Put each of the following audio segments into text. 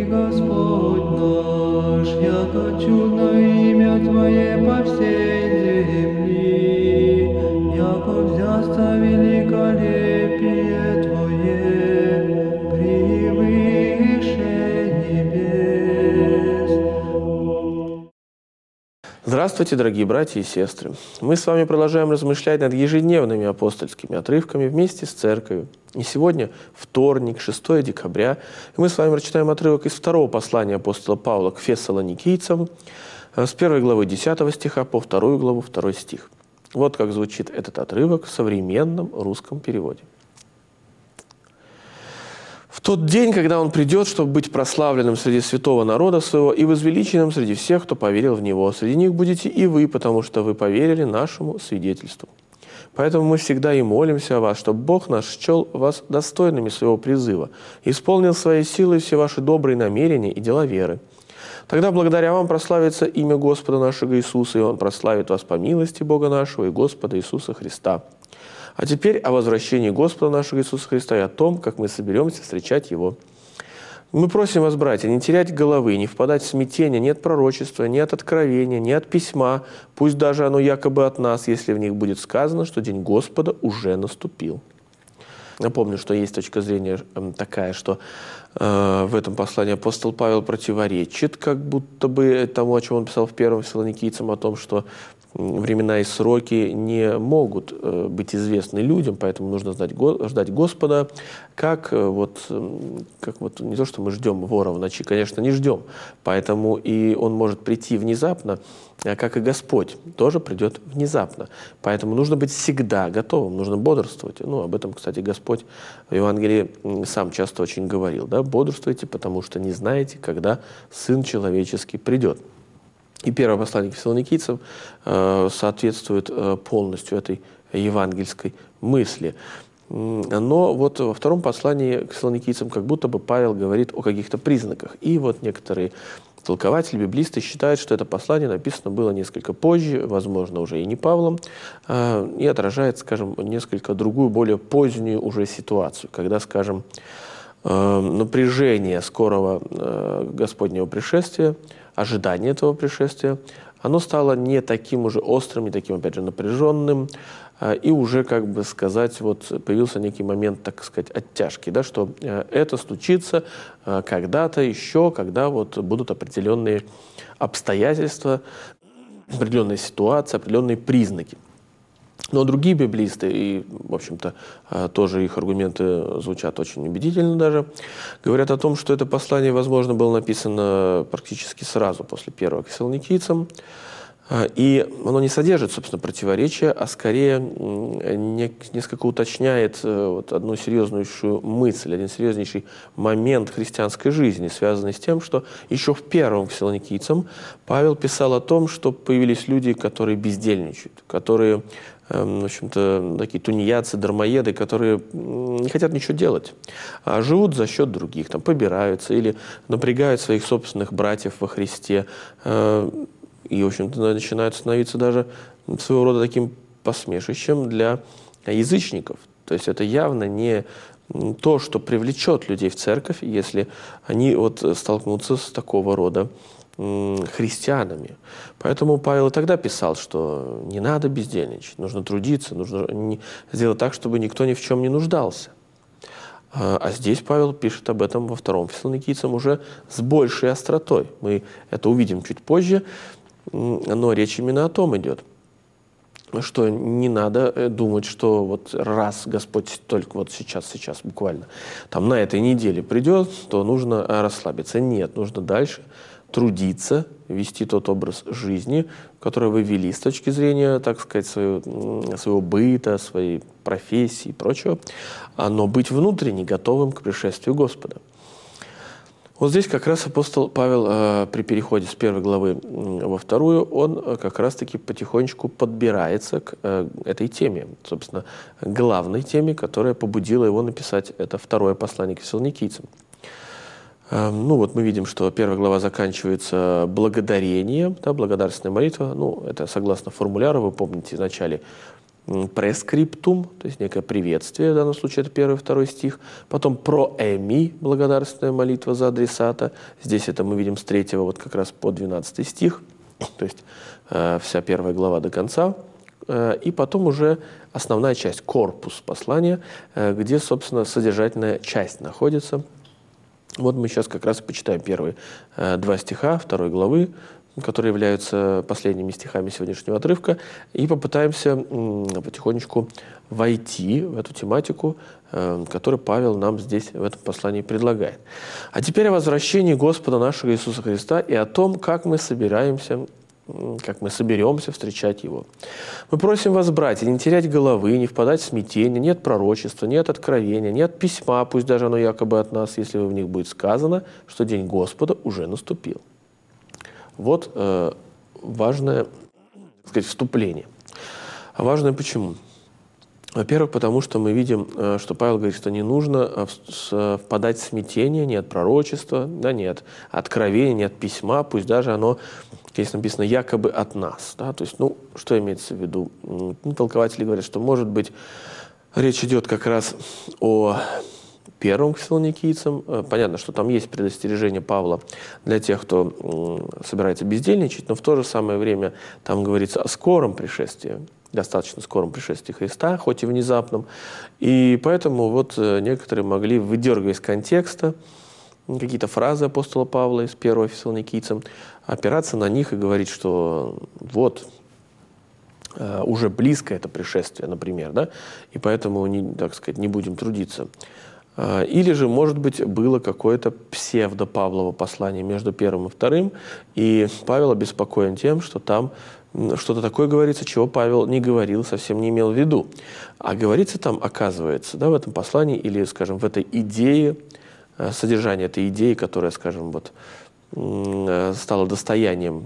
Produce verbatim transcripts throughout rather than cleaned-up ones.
Господь наш, яко чудно имя Твое по всей земли, яко взяться великолепие Твое превыше небес. Здравствуйте, дорогие братья и сестры! Мы с вами продолжаем размышлять над ежедневными апостольскими отрывками вместе с Церковью. И сегодня вторник, шестое декабря, и мы с вами прочитаем отрывок из второго послания апостола Павла к фессалоникийцам с первой главы десятого стиха по вторую главу второй стих. Вот как звучит этот отрывок в современном русском переводе. «В тот день, когда Он придет, чтобы быть прославленным среди святого народа своего и возвеличенным среди всех, кто поверил в Него, среди них будете и вы, потому что вы поверили нашему свидетельству. Поэтому мы всегда и молимся о вас, чтобы Бог наш счел вас достойными своего призыва, исполнил своей силой все ваши добрые намерения и дела веры. Тогда благодаря вам прославится имя Господа нашего Иисуса, и Он прославит вас по милости Бога нашего и Господа Иисуса Христа. А теперь о возвращении Господа нашего Иисуса Христа и о том, как мы соберемся встречать Его. Мы просим вас, братья, не терять головы, не впадать в смятение ни от пророчества, ни от откровения, ни от письма, пусть даже оно якобы от нас, если в них будет сказано, что день Господа уже наступил». Напомню, что есть точка зрения такая, что э, в этом послании апостол Павел противоречит как будто бы тому, о чем он писал в первом Фессалоникийцам, о том, что времена и сроки не могут э, быть известны людям, поэтому нужно знать, го, ждать Господа, как, э, вот, э, как вот не то, что мы ждем вора в ночи, конечно, не ждем, поэтому и он может прийти внезапно, а как и Господь тоже придет внезапно. Поэтому нужно быть всегда готовым, нужно бодрствовать. Ну, об этом, кстати, Господь в Евангелии сам часто очень говорил. Да? Бодрствуйте, потому что не знаете, когда Сын Человеческий придет. И первое послание к фессалоникийцам э, соответствует э, полностью этой евангельской мысли. Но вот во втором послании к фессалоникийцам как будто бы Павел говорит о каких-то признаках. И вот некоторые толкователи, библисты считают, что это послание написано было несколько позже, возможно, уже и не Павлом, э, и отражает, скажем, несколько другую, более позднюю уже ситуацию, когда, скажем, э, напряжение скорого э, Господнего пришествия, ожидание этого пришествия, оно стало не таким уже острым, не таким, опять же, напряженным, и уже, как бы сказать, вот появился некий момент, так сказать, оттяжки, да, что это случится когда-то еще, когда вот будут определенные обстоятельства, определенные ситуации, определенные признаки. Но другие библисты, и, в общем-то, тоже их аргументы звучат очень убедительно даже, говорят о том, что это послание, возможно, было написано практически сразу после первого к фессалоникийцам, и оно не содержит, собственно, противоречия, а скорее несколько уточняет вот одну серьезнейшую мысль, один серьезнейший момент христианской жизни, связанный с тем, что еще в первом к фессалоникийцам Павел писал о том, что появились люди, которые бездельничают, которые, в общем-то, такие тунеядцы, дармоеды, которые не хотят ничего делать, а живут за счет других, там, побираются или напрягают своих собственных братьев во Христе, и, в общем-то, начинают становиться даже своего рода таким посмешищем для язычников. То есть это явно не то, что привлечет людей в церковь, если они вот столкнутся с такого рода христианами. Поэтому Павел и тогда писал, что не надо бездельничать, нужно трудиться, нужно сделать так, чтобы никто ни в чем не нуждался. А здесь Павел пишет об этом во втором Фессалоникийцам уже с большей остротой. Мы это увидим чуть позже, но речь именно о том идет, что не надо думать, что вот раз Господь только вот сейчас, сейчас буквально, там на этой неделе придет, то нужно расслабиться. Нет, нужно дальше трудиться, вести тот образ жизни, который вы вели с точки зрения, так сказать, своего, своего быта, своей профессии и прочего, но быть внутренне готовым к пришествию Господа. Вот здесь как раз апостол Павел э, при переходе с первой главы во вторую, он э, как раз-таки потихонечку подбирается к э, этой теме, собственно, главной теме, которая побудила его написать это второе послание к фессалоникийцам. Э, ну вот мы видим, что первая глава заканчивается благодарением, да, благодарственная молитва, ну это согласно формуляру, вы помните в начале прескриптум, то есть некое приветствие, в данном случае это первый и второй стих. Потом проэми, благодарственная молитва за адресата. Здесь это мы видим с третьего вот как раз по двенадцатый стих, то есть э, вся первая глава до конца. Э, и потом уже основная часть, корпус послания, э, где, собственно, содержательная часть находится. Вот мы сейчас как раз почитаем первые э, два стиха второй главы, которые являются последними стихами сегодняшнего отрывка, и попытаемся потихонечку войти в эту тематику, которую Павел нам здесь в этом послании предлагает. А теперь о возвращении Господа нашего Иисуса Христа и о том, как мы собираемся, как мы соберемся встречать Его. Мы просим вас, братья, не терять головы, не впадать в смятение, нет пророчества, нет откровения, нет письма, пусть даже оно якобы от нас, если в них будет сказано, что день Господа уже наступил. Вот э, важное, так сказать, вступление. А важное почему? Во-первых, потому что мы видим, э, что Павел говорит, что не нужно э, впадать в смятение, нет пророчества, да, нет откровения, нет письма, пусть даже оно, здесь написано, якобы от нас. Да? То есть, ну, что имеется в виду? Ну, толкователи говорят, что, может быть, речь идет как раз о первым к фессалоникийцам. Понятно, что там есть предостережение Павла для тех, кто собирается бездельничать, но в то же самое время там говорится о скором пришествии, достаточно скором пришествии Христа, хоть и внезапном. И поэтому вот некоторые могли, выдергивая из контекста какие-то фразы апостола Павла из первого фессалоникийцам, опираться на них и говорить, что вот уже близко это пришествие, например, да, и поэтому, не, так сказать, не будем трудиться. Или же, может быть, было какое-то псевдо-Павлово послание между первым и вторым, и Павел обеспокоен тем, что там что-то такое говорится, чего Павел не говорил, совсем не имел в виду. А говорится там, оказывается, да, в этом послании, или, скажем, в этой идее, содержание этой идеи, которая, скажем, вот, стала достоянием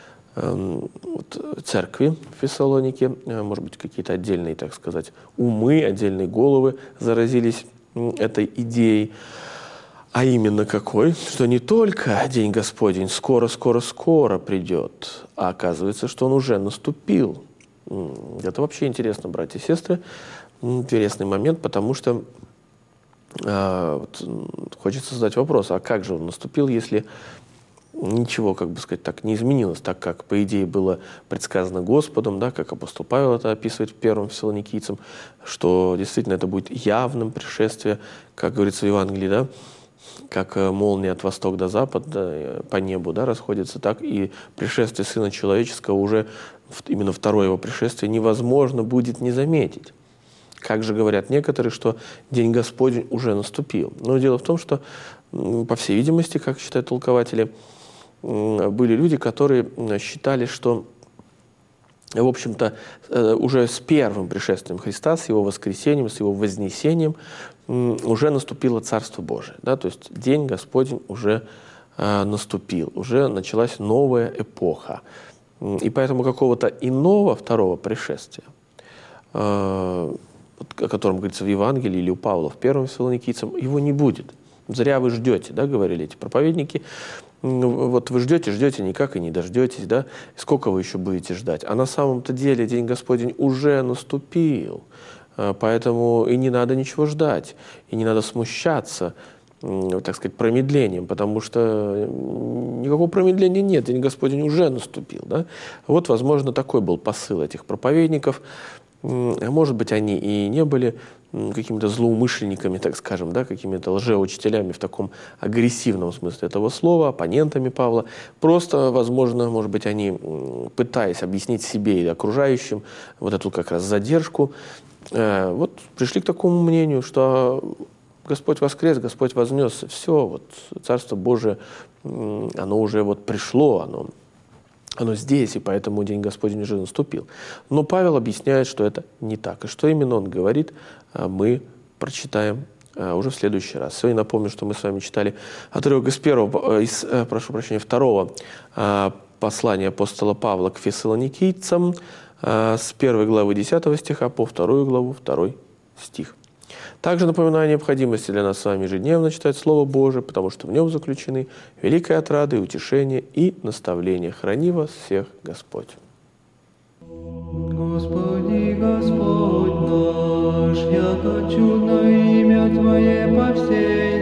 вот, церкви в Фессалонике, может быть, какие-то отдельные, так сказать, умы, отдельные головы заразились этой идеей, а именно какой, что не только День Господень скоро-скоро-скоро придет, а оказывается, что он уже наступил. Это вообще интересно, братья и сестры, интересный момент, потому что э, вот, хочется задать вопрос, а как же он наступил, если ничего, как бы сказать, так не изменилось, так как, по идее, было предсказано Господом, да, как апостол Павел это описывает в первом фессалоникийцам, что действительно это будет явным пришествие, как говорится в Евангелии, да, как молния от востока до запада по небу, да, расходится, так и пришествие Сына Человеческого, уже именно второе его пришествие, невозможно будет не заметить. Как же говорят некоторые, что День Господень уже наступил. Но дело в том, что, по всей видимости, как считают толкователи, были люди, которые считали, что, в общем-то, уже с первым пришествием Христа, с его воскресением, с его вознесением уже наступило Царство Божие. Да? То есть День Господень уже наступил, уже началась новая эпоха. И поэтому какого-то иного второго пришествия, о котором говорится в Евангелии или у Павла в первом Фессалоникийцам, его не будет. Зря вы ждете, да, говорили эти проповедники. Вот вы ждете, ждете, никак и не дождетесь, да? Сколько вы еще будете ждать? А на самом-то деле День Господень уже наступил, поэтому и не надо ничего ждать, и не надо смущаться, так сказать, промедлением, потому что никакого промедления нет, День Господень уже наступил, да? Вот, возможно, такой был посыл этих проповедников. Может быть, они и не были какими-то злоумышленниками, так скажем, да, какими-то лжеучителями в таком агрессивном смысле этого слова, оппонентами Павла. Просто, возможно, может быть, они, пытаясь объяснить себе и окружающим вот эту как раз задержку, э, вот пришли к такому мнению, что Господь воскрес, Господь вознесся, все, вот Царство Божие, оно уже вот пришло, оно Оно здесь, и поэтому День Господень уже наступил. Но Павел объясняет, что это не так. И что именно он говорит, мы прочитаем уже в следующий раз. Сегодня напомню, что мы с вами читали отрывок из первого, из, прошу прощения, второго послания апостола Павла к фессалоникийцам с первой главы десятого стиха по вторую главу, второй стих. Также напоминаю о необходимости для нас с вами ежедневно читать Слово Божие, потому что в нем заключены великая отрада и утешение и наставление. Храни вас всех Господь. Господи, Господь. яко чудно имя Твое по всей